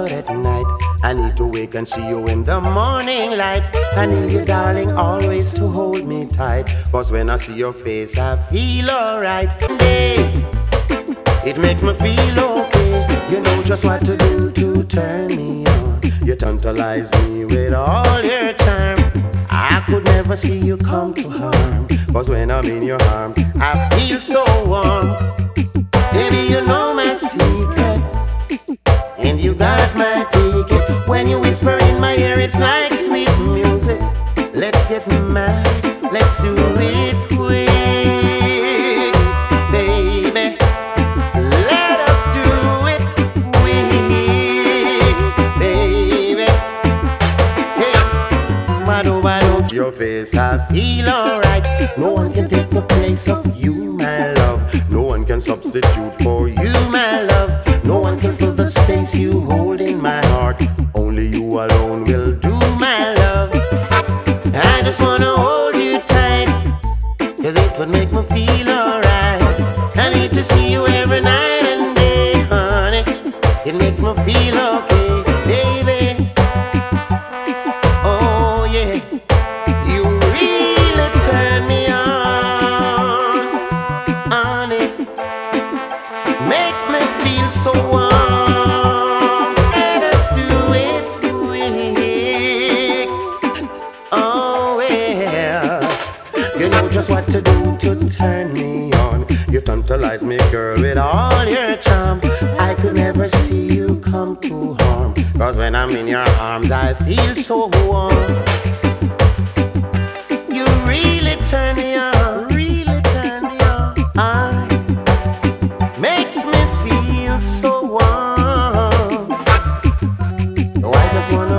out at night. I need to wake and see you in the morning light. I need you, darling, always to hold me tight. 'Cause when I see your face, I feel alright. It makes me feel okay. You know just what to do to turn me on. You tantalize me with all your charm. I could never see you come to harm. 'Cause when I'm in your arms, I feel so warm. Baby, you know my secret, and you got my ticket. When you whisper in my ear, it's like sweet music. Let's get mad, let's do it quick, baby. Let us do it quick, baby. Hey, why don't your face, I feel alright. No one can take the place of you, my love. No one can substitute for you, my love. No one can fill the space you hold in my heart. Only you alone will do, my love. I just wanna hold you tight, 'cause it would make me feel alright. I need to see you every night and day, honey. It makes me feel okay, baby. Oh yeah, you really turn me on, honey. Make me feel so warm. Let us do it quick. Oh well, you know just what to do to turn me on. You tantalize me, girl, with all your charm. I could never see you come to harm. 'Cause when I'm in your arms, I feel so warm. You really turn me on, really turn me on. Makes me feel so warm. Oh, I just wanna